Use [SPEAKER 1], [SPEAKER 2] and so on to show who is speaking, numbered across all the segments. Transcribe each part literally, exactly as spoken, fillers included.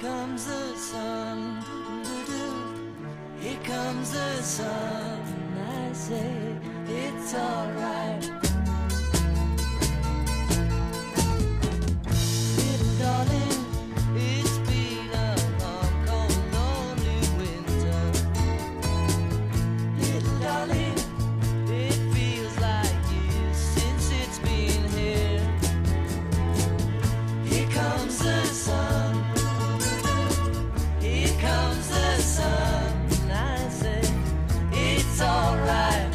[SPEAKER 1] comes the sun, here comes the sun. I say it's alright. Little darling, it's been a long, cold, lonely winter. Little darling, it feels like years since it's been here. Here comes the sun, here comes the sun. I say it's alright.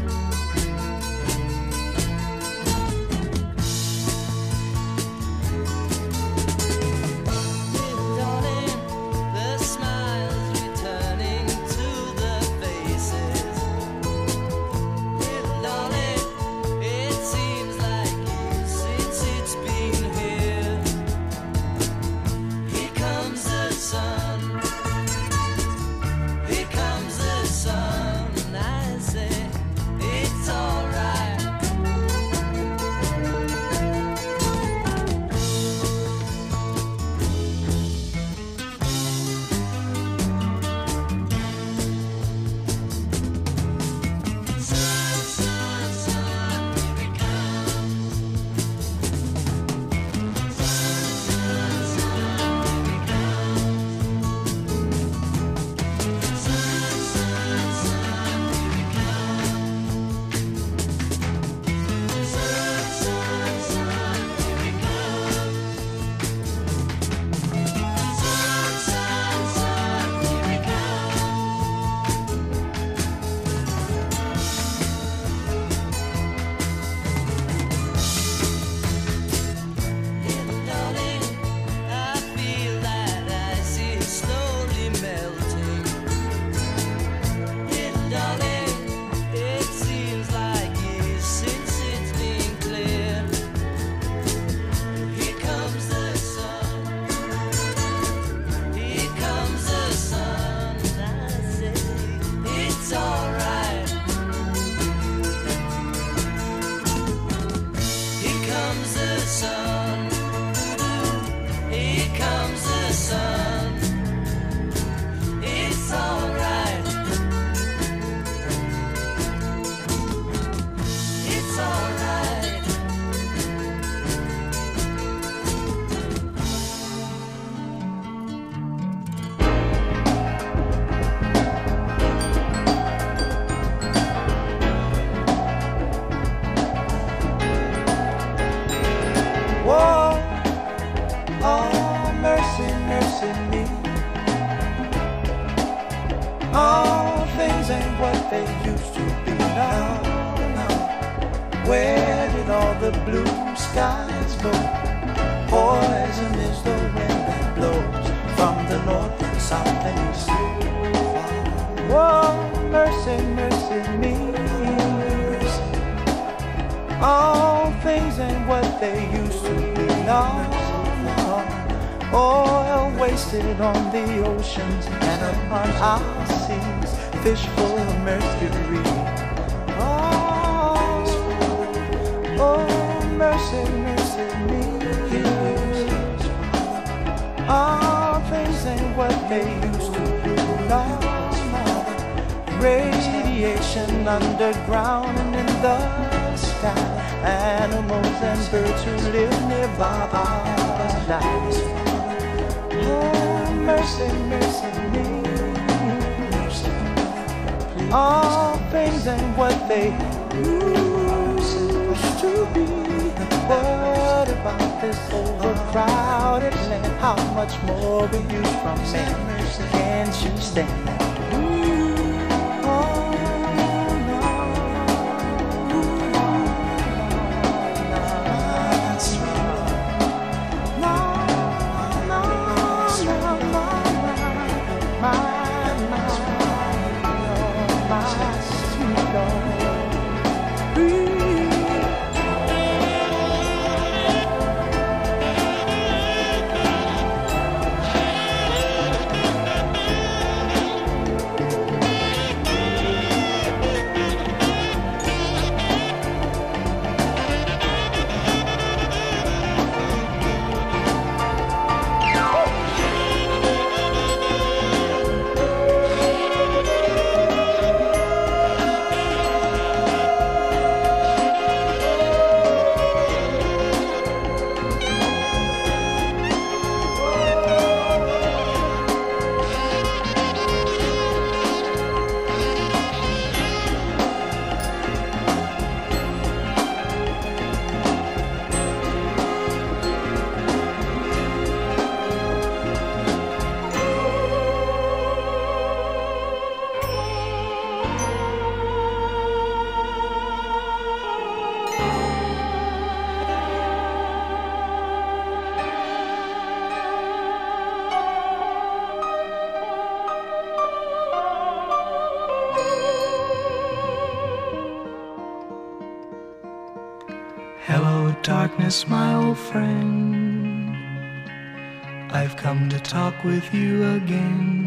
[SPEAKER 1] Little darling, the smiles returning to the faces. Little darling, it seems like years since it's been here. Here comes the sun, here comes the sun. I say it's alright. Sun, sun, sun, here it comes. Sun, sun, sun, here it comes. Sun, sun, sun, here it comes. Sun, sun, sun, here it comes. Sun, sun, sun, here it Little darling, I feel that ice is slowly melting. Little darling, it seems like years since it's been clear. Here comes the sun, here comes the sun. I say it's alright. Here comes the sun, here comes the sun. It's alright. It's alright.
[SPEAKER 2] Whoa, oh, mercy, mercy me. All things ain't what they used to be now. now. Where did all the blue skies go? Poison is the wind that blows from the north and south and east. Whoa, mercy, mercy me. All things ain't what they used to be now. Oil wasted on the oceans and upon our seas, fish full of mercury. Oh, oh, mercy, mercy me. All things ain't what they used to be now. Radiation underground and in the sky. Animals and birds who live nearby are alive. Oh, mercy, mercy me. All things ain't what they used to be. What about this overcrowded land? How much more will you from me? Can't you stand that? promise, my old friend, I've come to talk with you again,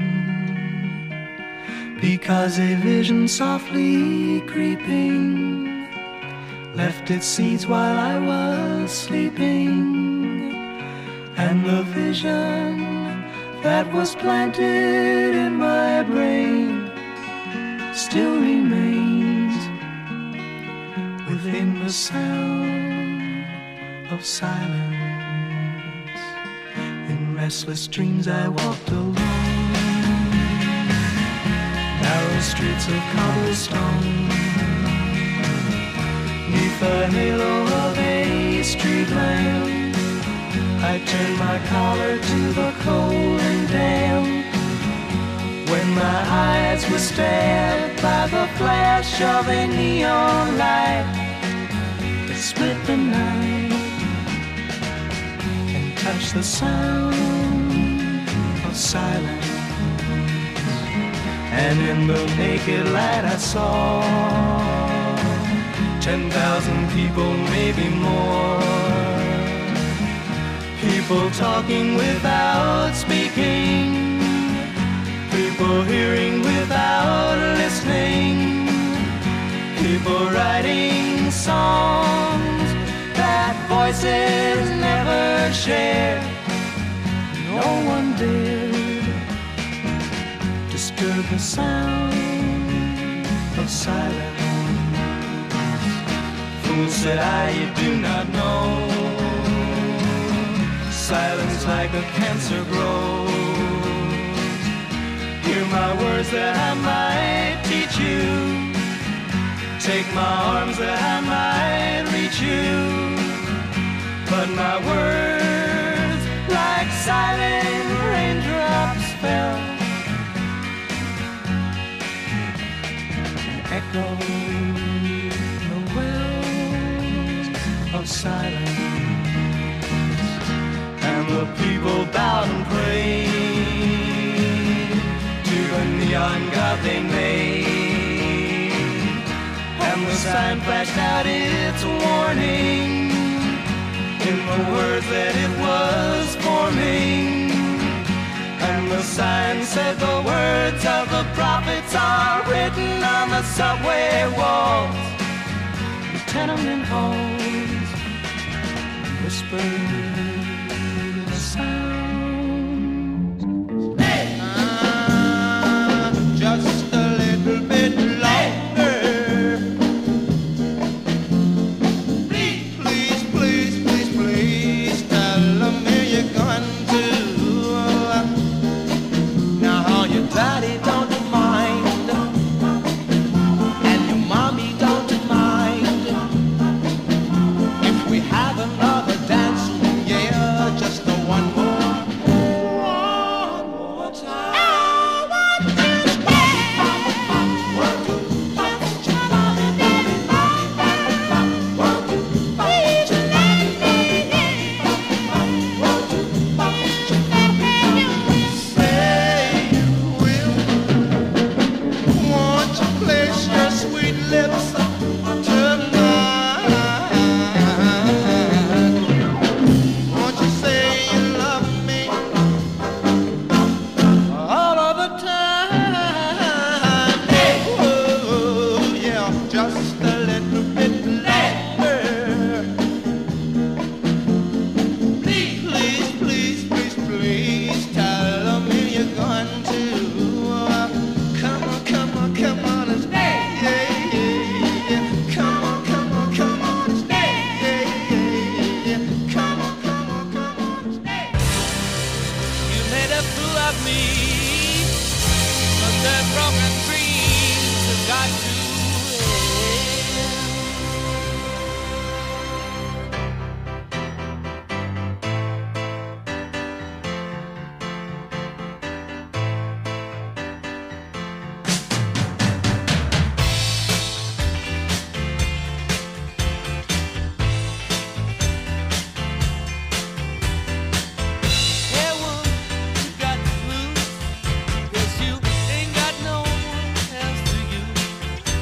[SPEAKER 2] because a vision softly creeping left its seeds while I was sleeping, and the vision that was planted in my brain still remains within the sound of silence. In restless dreams I walked alone, narrow streets of cobblestone, neath the halo of a street lamp. I turned my collar to the cold and damp, when my eyes were stabbed by the flash of a neon light that split the night and touched the sound of silence. And in the naked light I saw ten thousand people, maybe more, people talking without speaking, people hearing without listening, people writing songs that voices never shared. No one dared disturb the sound of silence. Fool, said I, you do not know, silence like a cancer grows. Hear my words that I might teach you, take my arms that I might reach you, but my words like silent raindrops fell, echoed the wells of silence. And the people bowed and prayed to the neon god they made, and the sign flashed out its warning in the words that it was forming. And the sign said the words of the prophets are written on the subway walls, the tenement halls, whispered sounds. Hey!
[SPEAKER 3] Uh, just a little bit longer. Please, please, please, please, please tell me you're going to. Now your daddy don't mind, and your mommy don't mind, if we have another dance, yeah, just the one more, one more time. I want to stay. Want to touch your body, baby. Want to please let me in. Want to touch your body. Say you will. Won't you place your sweet lips tonight? Won't you say you love me all of the time? Hey, oh, yeah, just a little bit longer. Please, please, please, please, please tell me you're going to. Come on, come on, come on and stay. Yeah, yeah, yeah. Come on, come on, come on and stay. Yeah, yeah, yeah. Come on, come on, come on and stay.
[SPEAKER 1] You made a fool of me, but the broken dreams have got to end. Hey, woman, you got the blues, 'cause you ain't got no one else to use.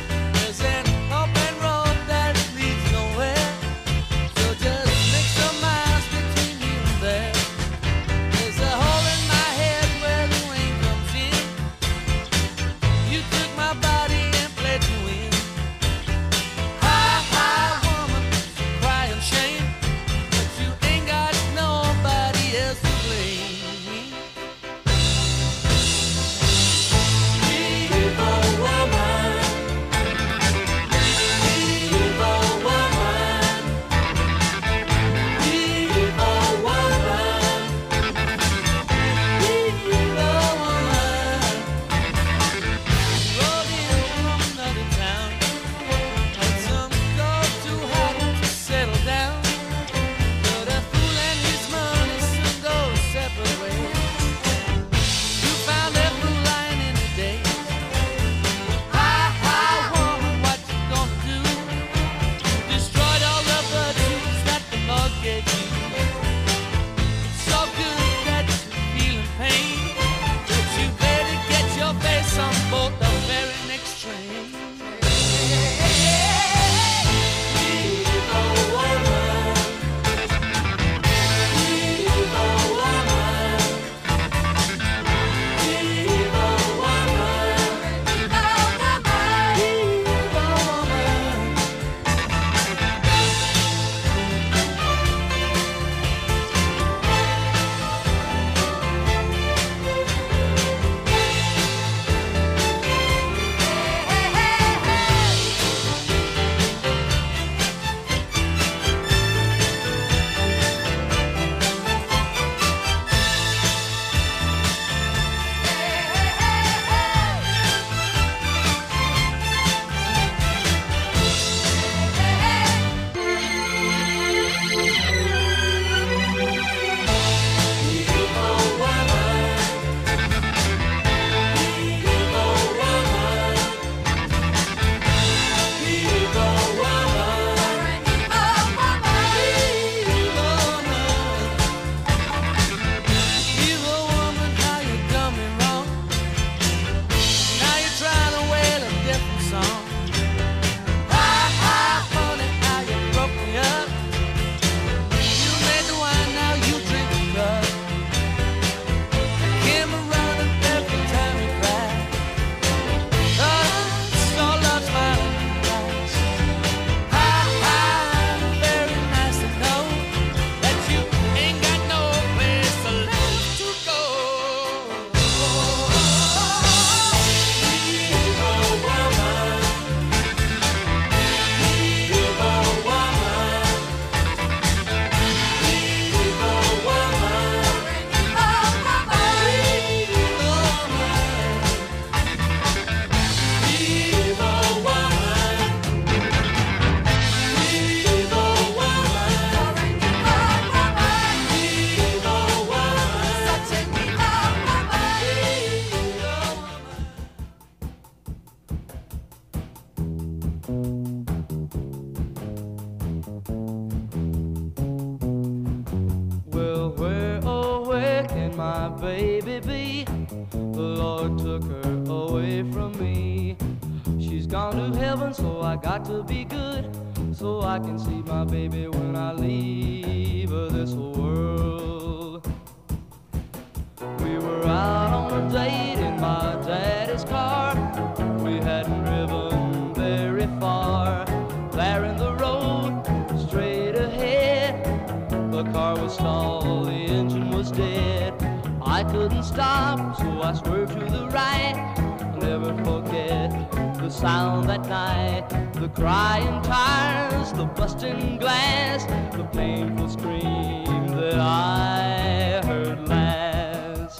[SPEAKER 1] baby be. The Lord took her away from me. She's gone to heaven, so I got to be good, so I can see my baby when I leave this world. We were out on a date in my daddy's car. We hadn't driven very far. There in the road, straight ahead, the car was stalled, the engine was dead. I couldn't stop, so I swerved to the right. I'll never forget the sound that night, the crying tires, the busting glass, the painful scream that I heard last.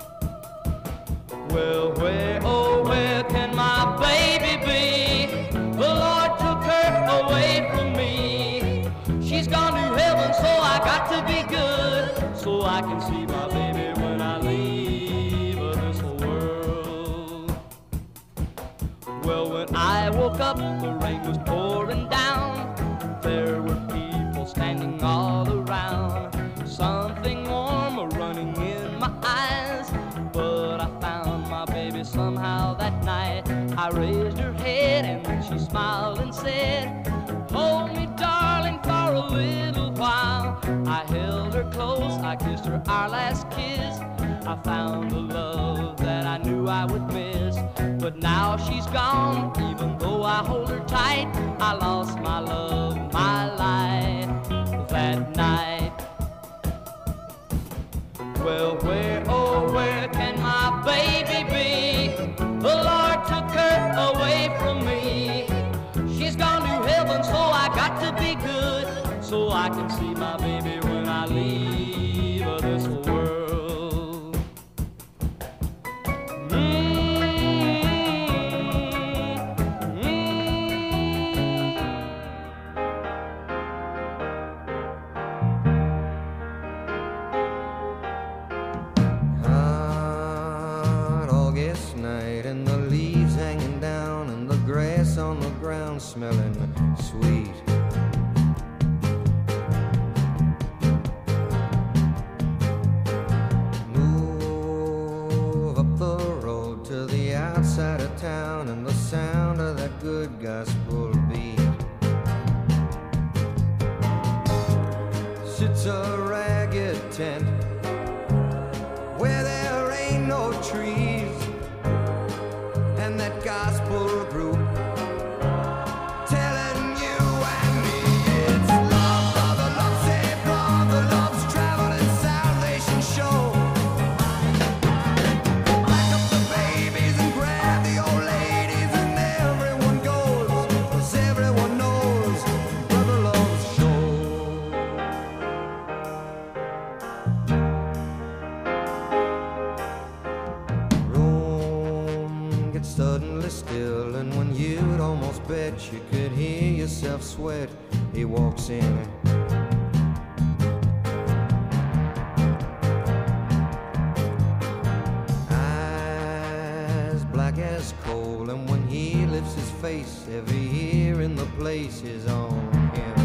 [SPEAKER 1] Well, where, oh, where can my baby be? The Lord took her away from me. She's gone to heaven, so I got to be good, so I can see my baby when I leave this world. Well, when I woke up, the rain was pouring down. There were people standing all around. Something warm running in my eyes, but I found my baby somehow that night. I raised her head and then she smiled and said, hold me, darling, for a little while. I held her close, I kissed her our last kiss. I found the love that I knew I would miss. But now she's gone, even though I hold her tight. I lost my love, my life that night. Well, where, oh, where can my baby be? The Lord took her away from me. She's gone to heaven, so I got to be good, so I can see my baby when I leave this world. Mm-hmm.
[SPEAKER 3] Hot August night and the leaves hanging down and the grass on the ground smelling sweet. Move up the road to the outside of town and the sound of that good gospel beat. Sits a ragged tent where there ain't no trees, and that gospel group telling you and me it's love, brother, love, save brother, love's traveling salvation show. Pack up the babies and grab the old ladies and everyone goes, 'cause everyone knows brother loves show. Room gets suddenly still, and when you'd almost bet you could hear yourself sweat, he walks in. Eyes black as coal, and when he lifts his face, every ear in the place is on him.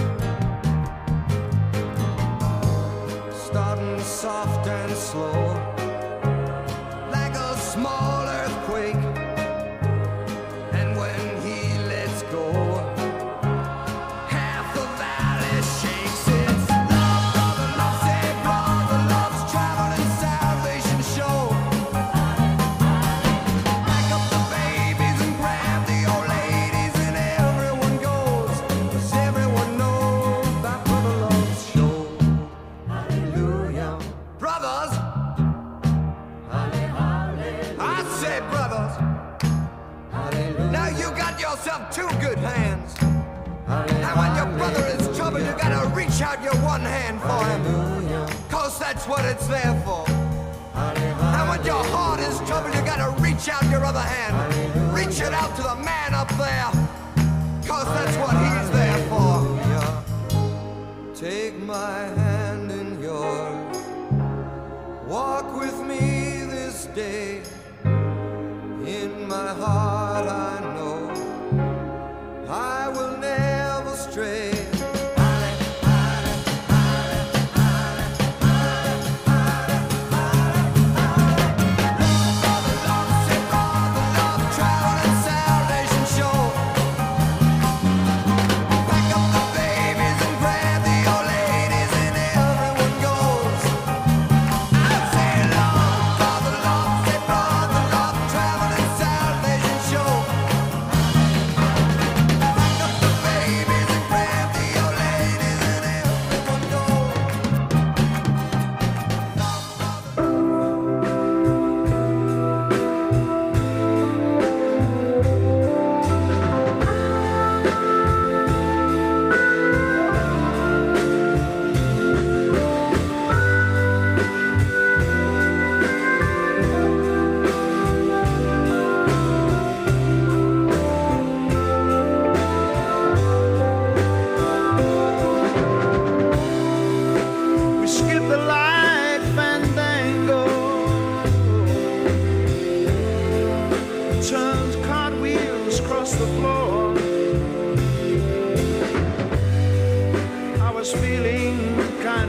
[SPEAKER 3] Starting soft and slow, like a small earthquake, and when he lets go, half the valley shakes. It's love, brother, love, save brother, love's traveling salvation show. Pack up the babies and grab the old ladies and everyone goes, 'cause everyone knows that brother loves show. Hallelujah, brothers. I say brothers. Now you got yourself two good hands. And when your brother is troubled, you gotta reach out your one hand for him, 'cause that's what it's there for. And when your heart is troubled, you gotta reach out your other hand. Reach it out to the man up there, 'cause that's what he's there for. Take my hand in yours, walk with me this day. In my heart I know I will never stray.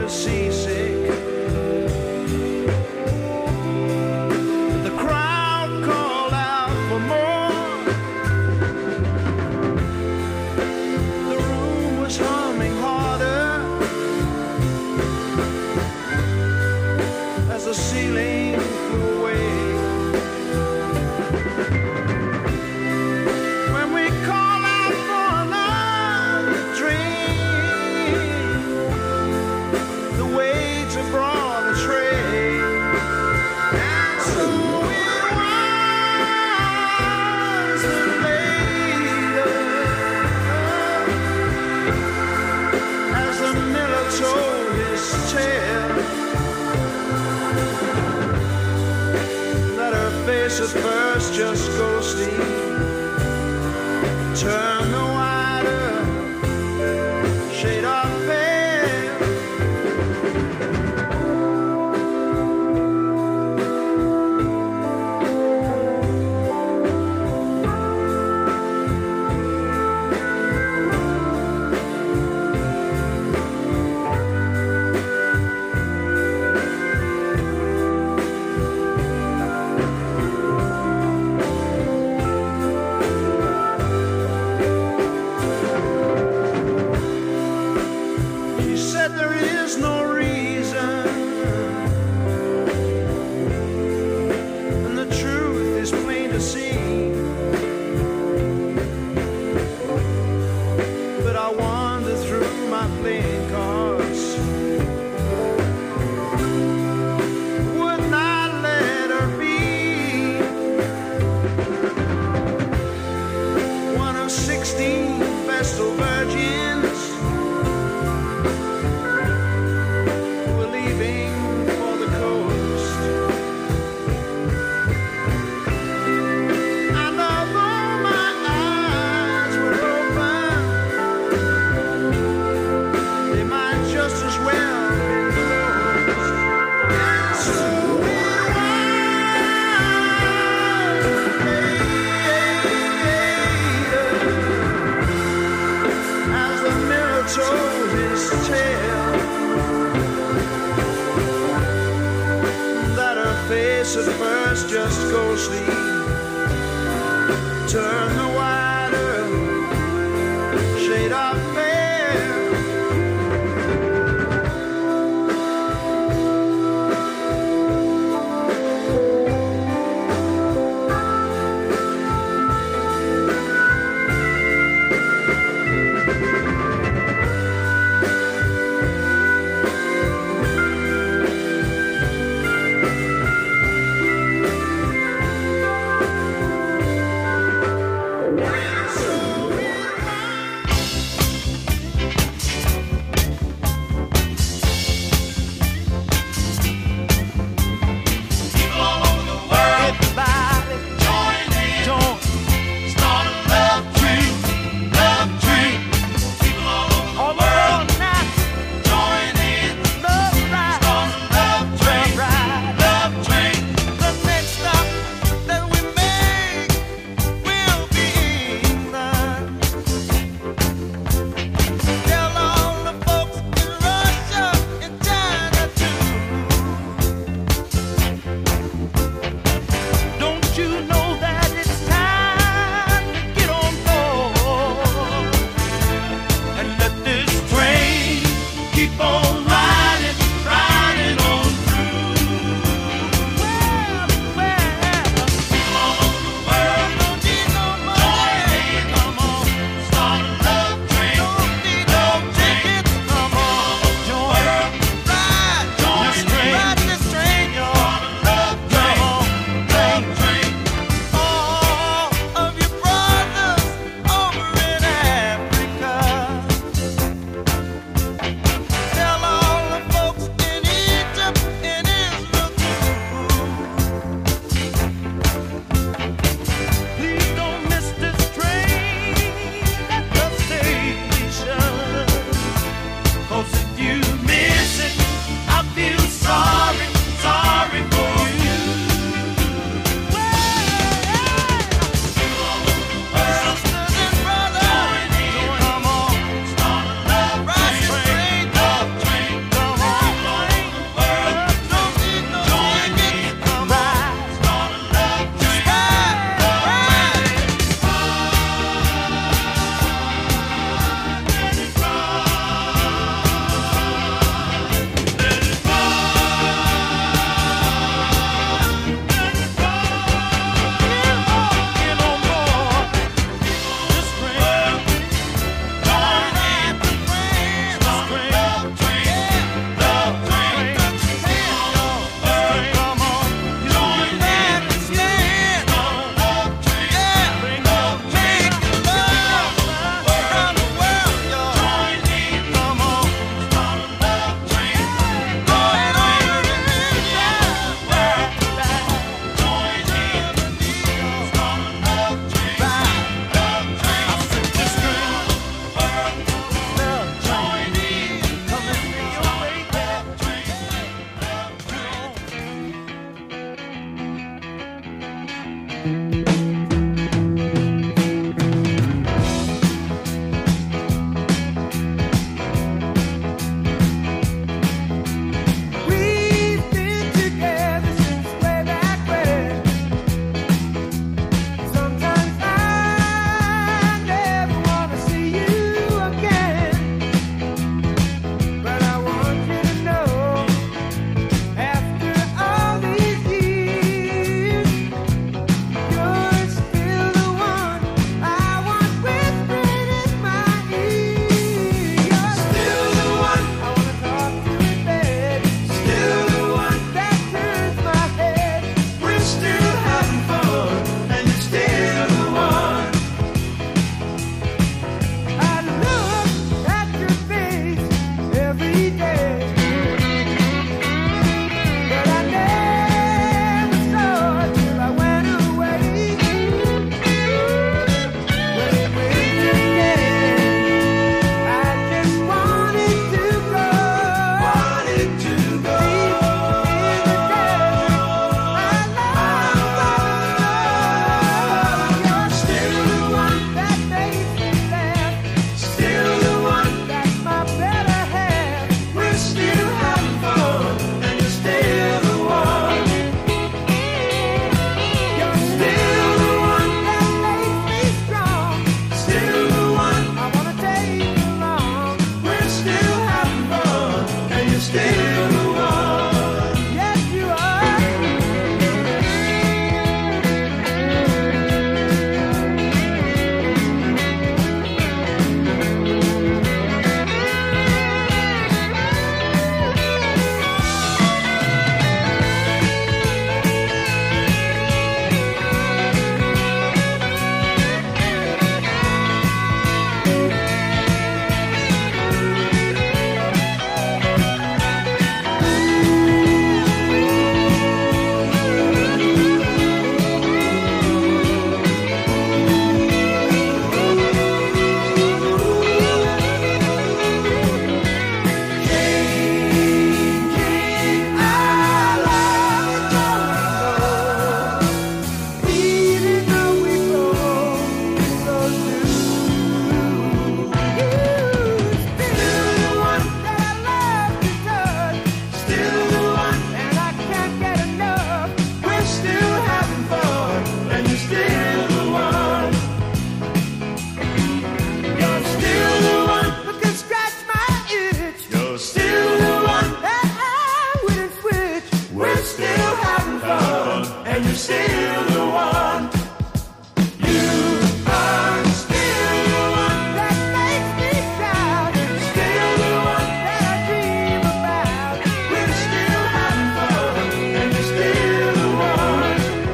[SPEAKER 3] seasick. The crowd called out for more. The room was humming harder as the ceiling flew away. When we call out for another drink, the waiter brought a tray, and so it was that later, as the miller told his tale, that her face at first just ghostly turned the wider shade of pale. She said there is no reason, and the truth is plain to see. But I wander through my playing cards, would not let her be one of sixteen Vestal virgins who were leaving for the coast. And although my eyes were open, they might just as well be closed. And so it was as the mirror told his tale, that her face at first just ghostly turned the wider shade of pale.
[SPEAKER 2] Thank and you're still the one. You are still the one that makes me shout. Still the one that I dream about. We're still having fun, and you're still the one.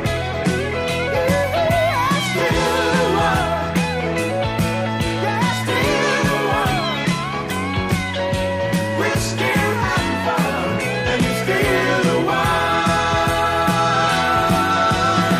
[SPEAKER 2] You are still the one. You're still the one. We're still having fun, and you're still the one.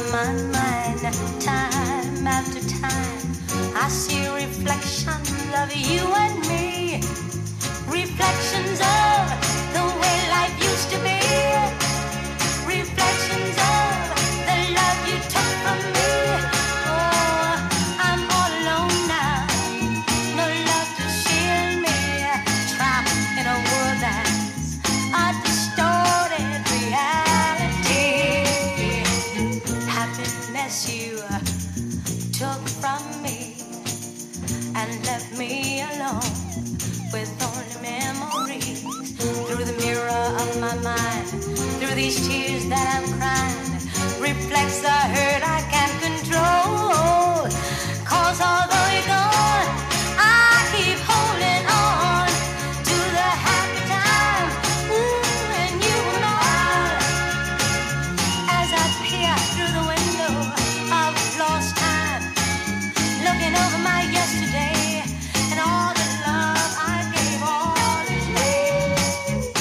[SPEAKER 4] my mind, time after time, I see reflections of you and me, reflections of the way life used to be, reflections of the love you took from me. Oh, I'm all alone now, no love to shield me, trapped in a world that's a distorted reality. Happiness you took from me and left me alone with only memories. Through the mirror of my mind, through these tears that I'm crying, reflects the hurt I can't control. Cause although you're gone, I keep holding on to the happy time. Ooh, and you were mine. As I peer through the window of lost time, looking over my yesterday and all the love I gave, all is waste.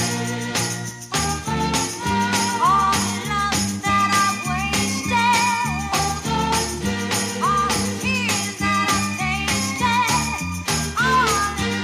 [SPEAKER 4] All the love that I wasted, all the tears that I tasted, all in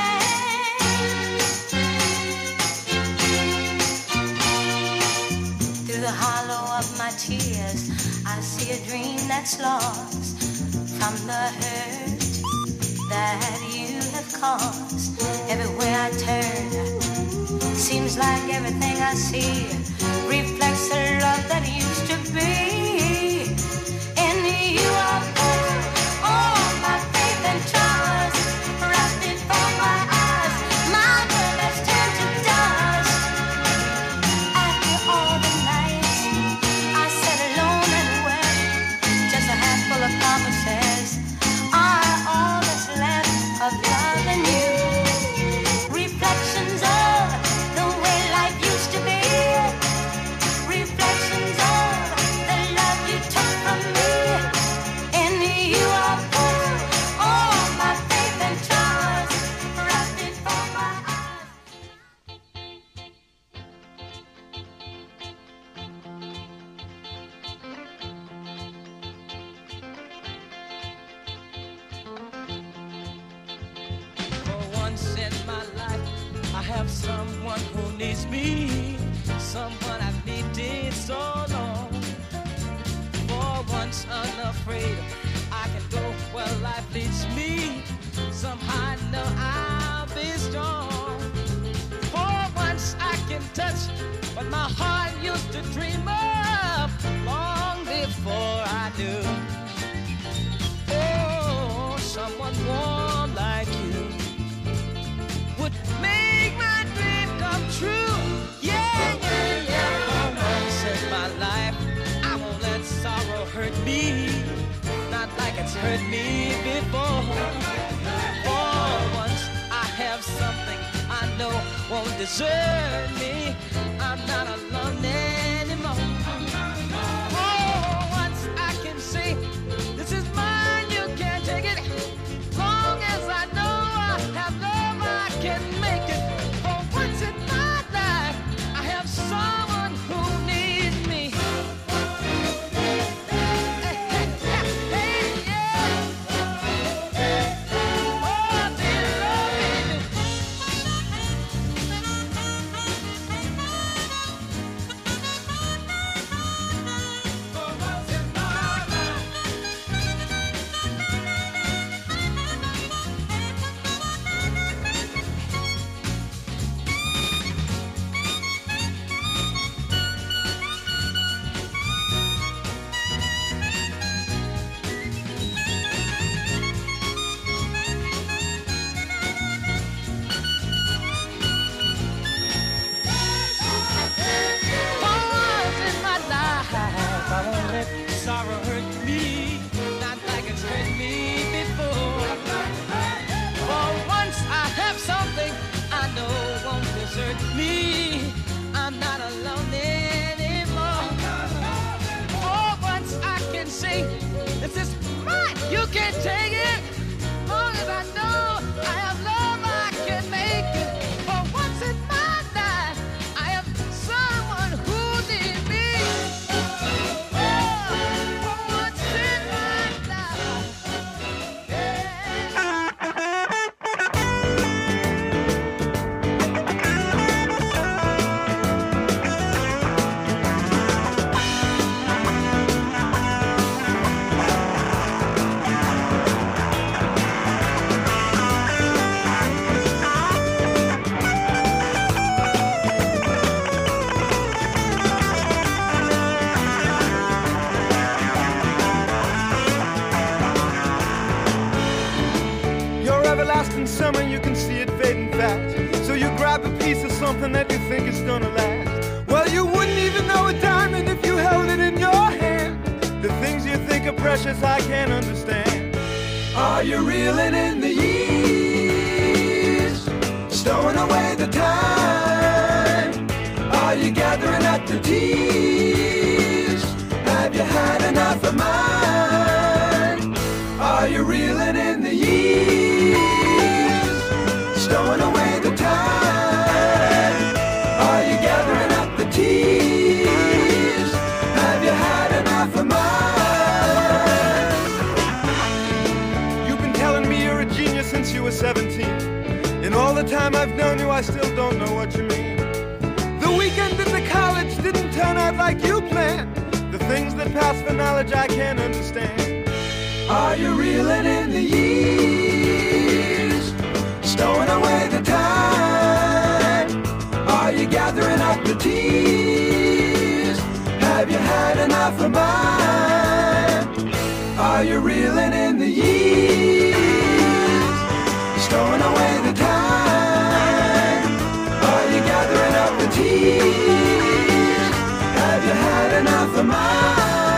[SPEAKER 4] vain. Through the hollow of my tears, I see a dream that's lost from the hurt that you have caused. Everywhere I turn, seems like everything I see reflects the love that used to be. In you I put all my faith and trust, wrapped it from my eyes, my world has turned to dust. After all the nights I sat alone and wept, just a handful of promises are all that's left of love and you. Reflections of the way life used to be, reflections of the love you took from me. In you I put all my faith and trust, wrapped it from my eyes.
[SPEAKER 1] For once in my life, I have someone who needs me, someone I've needed so long. For once unafraid, I can go where life leads me. Somehow I know I'll be strong. For once I can touch what my heart used to dream of long before I knew. Oh, someone warm like you would make my dream come true. Yeah, yeah, yeah. For once in my life, I won't let sorrow hurt me, not like it's hurt me before. For once I have something I know won't desert me. I'm not alone anymore. For once I can say, this is mine, you can't take it. Long as I know I have love, I can make it. For once in my life, I have someone who needs me. Hey, hey, hey, hey, yeah. Oh, dear Lord, for once in my life. For once in my life, I won't let sorrow hurt me, not like it's hurt me before. For once I have something I know won't desert me. I'm not alone anymore. For once I can say, this is mine, you can't take it. Long as I know I have love, I can make it. For once in my life, I have someone who needs me. Oh,
[SPEAKER 5] in summer, you can see it fading fast. So you grab a piece of something that you think is gonna last. Well, you wouldn't even know a diamond if you held it in your hand. The things you think are precious, I can't understand. Are you reeling in the years, stowing away the time? Are you gathering up the tears? Have you had enough of mine? Are you reeling in the years, stowing away the time? Are you gathering up the tears? Have you had enough of mine? You've been telling me you're a genius since you were seventeen. In all the time I've known you, I still don't know what you mean. The weekend at the college didn't turn out like you planned. The things that pass for knowledge I can't understand. Are you reeling in the years, stowing away the time? Are you gathering up the tears? Have you had enough of mine? Are you reeling in the years, stowing away the time? Are you gathering up the tears? Have you had enough of mine?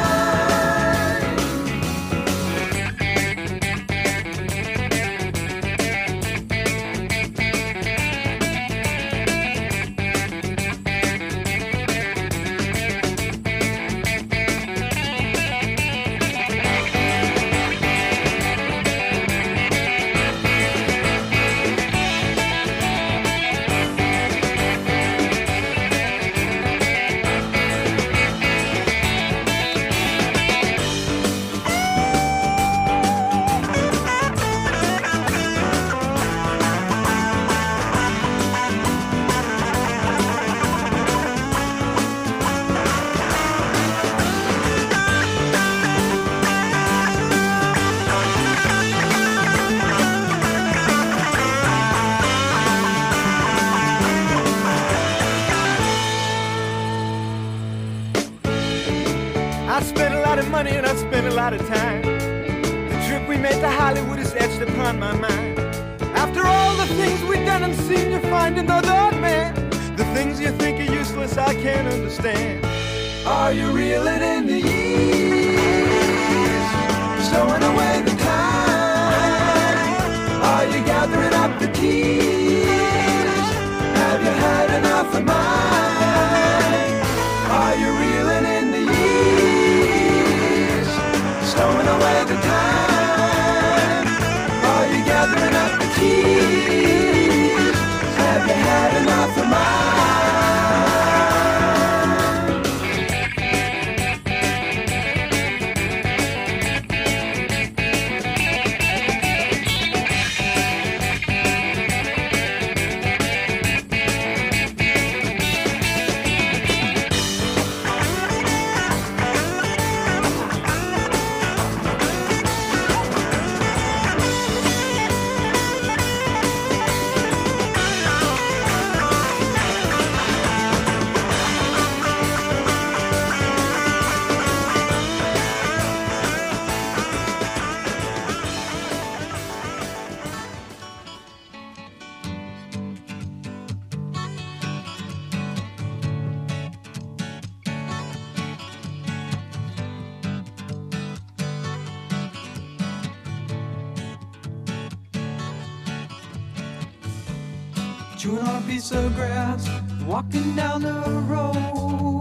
[SPEAKER 5] And I've spent a lot of time. The trip we made to Hollywood is etched upon my mind. After all the things we've done and seen, you find another man. The things you think are useless, I can't understand. Are you reeling in the years, stowing away the time? Are you gathering up the tears? Have you had enough of mine? Are you reeling in the years, stowing away the time? Are you gathering up the tears? Have you had enough of mine? Chewing on a piece of grass, walking down the road.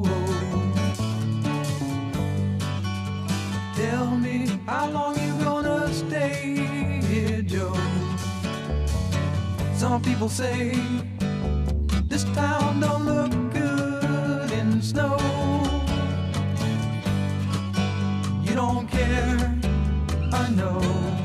[SPEAKER 5] Tell me, how long you gonna stay here, Joe? Some people say this town don't look good in snow. You don't care, I know.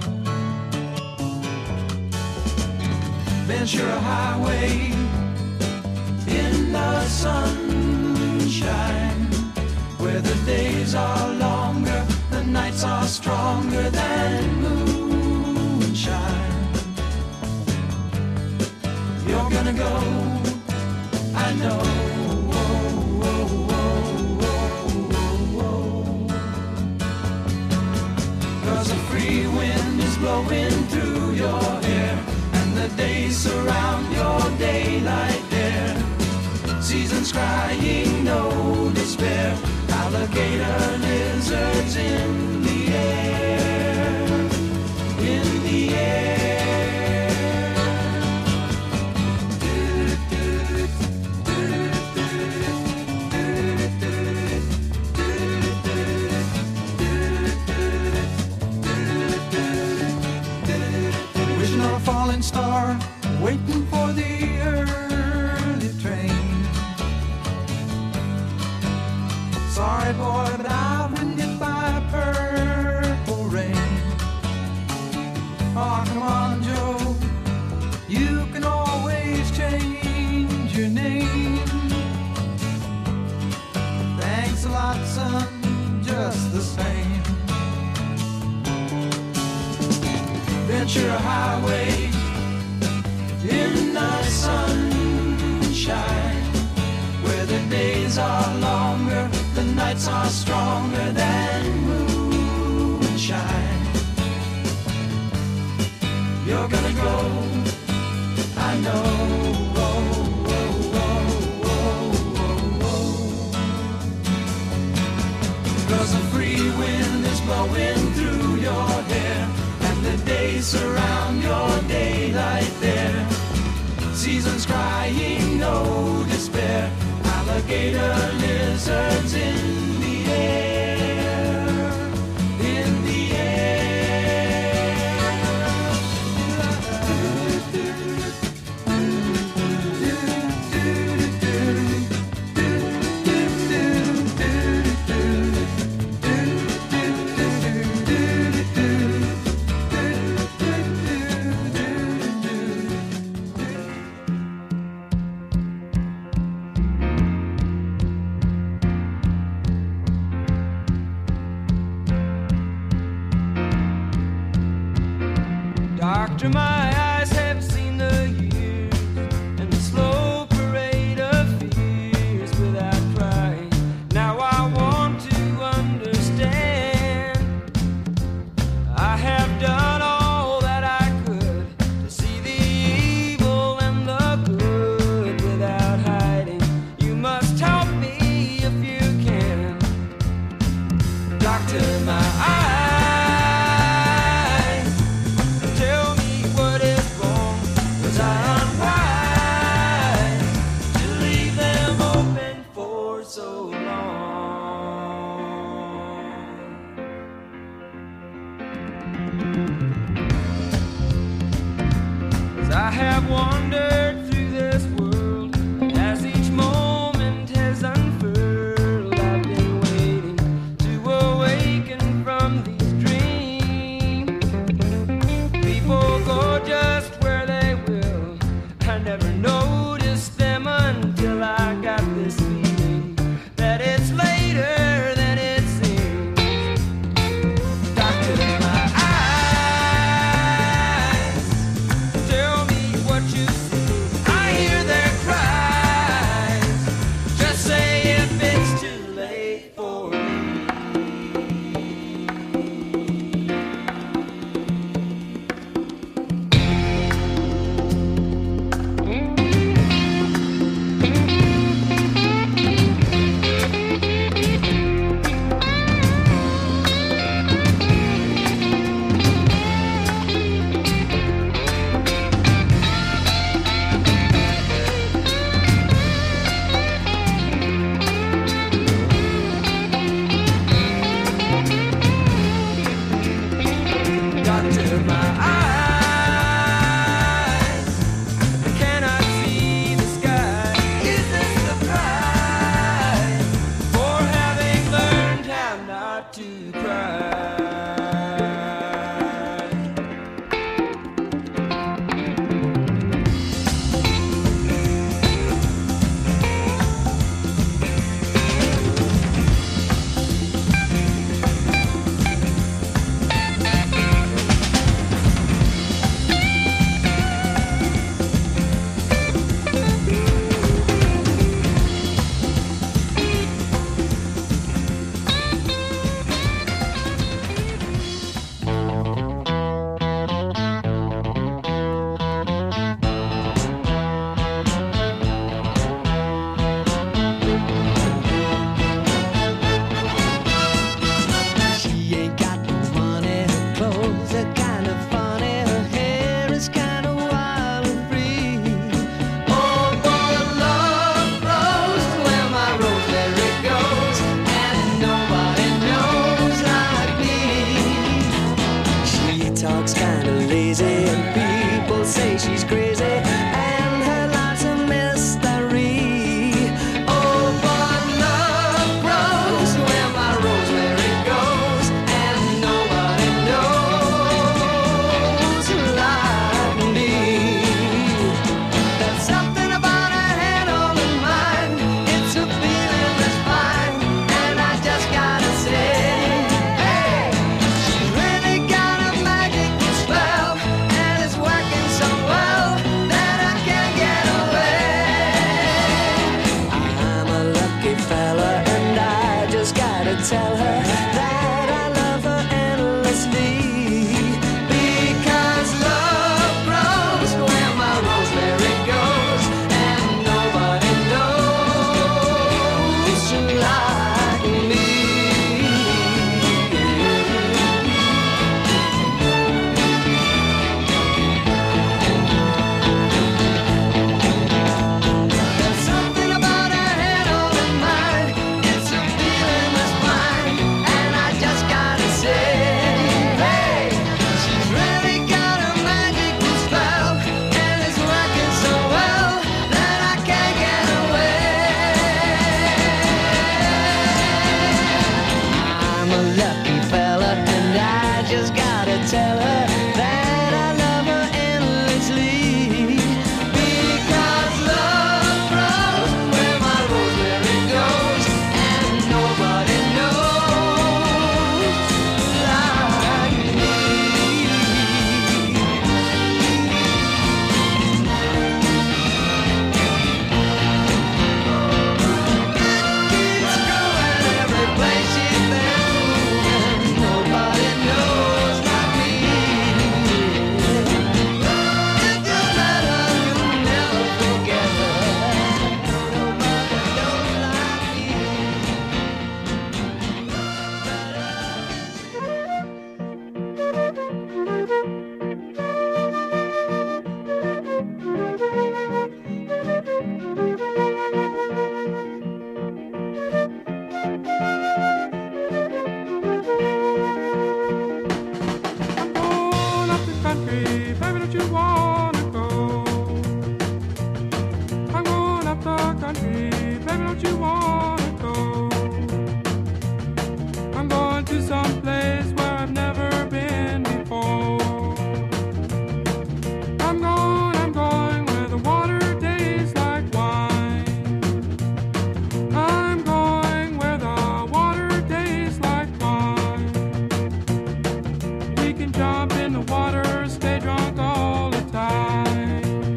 [SPEAKER 5] Ventura Highway in the sunshine, where the days are longer, the nights are stronger than moonshine. You're gonna go, I know. Cause a free wind is
[SPEAKER 2] blowing through your hair, and the days surround your daylight there. Seasons crying, no despair, alligator lizards in the air, in the air. Falling star, waiting for the early train. Sorry boy, but I've been hit by purple rain. Oh, come on, Joe, you can always change your name. Thanks a lot, son, just the same. Ventura Highway in the sunshine, where the days are longer, the nights are stronger than moonshine. You're gonna go, I know. Oh, oh, oh, oh, oh, oh. 'Cause the free wind is blowing through your hair, the days surround your daylight there. Seasons crying, no despair, alligator lizards in the air, in the Doctor, my eyes have seen the years and the slow parade of fears without crying. Now I want to understand. I have done all that I could to see the evil and the good without hiding. You must help me if you can. Doctor, my eyes, I have wandered through this world as each moment has unfurled. I've been waiting to awaken from these dreams. People go just where they will. I never noticed them until I got this feeling that it's later than it seems. Doctor, my eyes, tell me what you see. I hear their cries. Just say if it's too late for me. Doctor, my eyes cannot see the sky. Is this the price for having learned how not to cry?
[SPEAKER 6] say she's crazy, and her life's a mystery. Oh, but love grows where my rosemary goes, and nobody knows like me. There's something about her head on her mind. It's a feeling that's fine, and I just gotta say, hey, she's really got a magical spell, and it's working so well that I can't get away. I'm a lucky fella, and I just gotta tell her that I love her endlessly. Because love grows where my rosemary goes, and nobody knows like me. There's something about her head on her mind. It's a feeling that's fine, and I just gotta say, hey, she's really got a magical spell, and it's working so well that I can't get away. I'm a lucky fella, and I just gotta tell her that I love her endlessly. Because love grows where my rosemary goes, and nobody knows like me. Keeps growing every place she's been, and nobody knows like me. If you met her, you'll never forget her. Nobody knows like me.
[SPEAKER 5] Going up the country, baby, don't you wanna go? I'm going up the country, baby, don't you wanna go? I'm going to some place where I've never been before. I'm going, I'm going where the water tastes like wine. I'm going where the water tastes like wine. We can jump in the water, stay drunk all the time.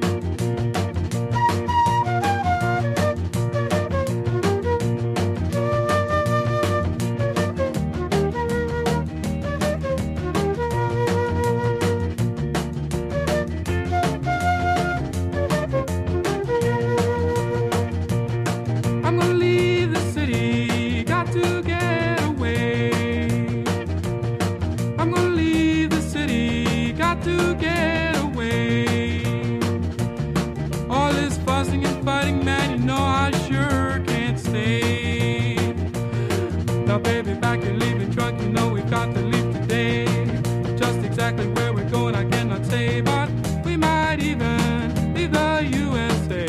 [SPEAKER 5] I'm gonna leave the city, got to get away. I'm gonna leave the city, got to get away. All this fussing and fighting, man, you know I sure can't stay. Now, baby, back you're leaving drunk, you know we've got to leave today. Just exactly where we're going, I cannot say, but we might even leave the U S A.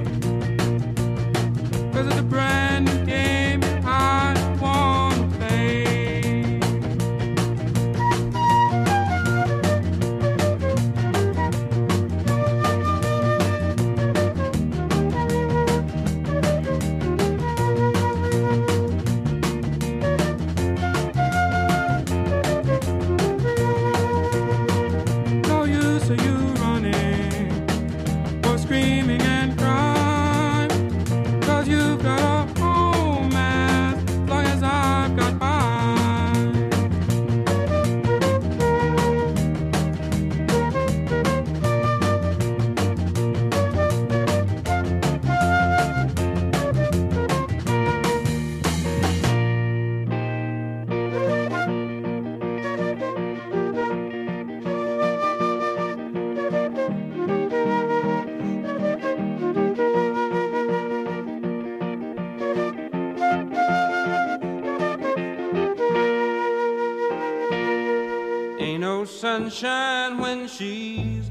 [SPEAKER 5] Cause it's a brand new game I wanna play. No use of you running or screaming and crying, cause you've got a home as long as I've got mine. Ain't no sunshine when she's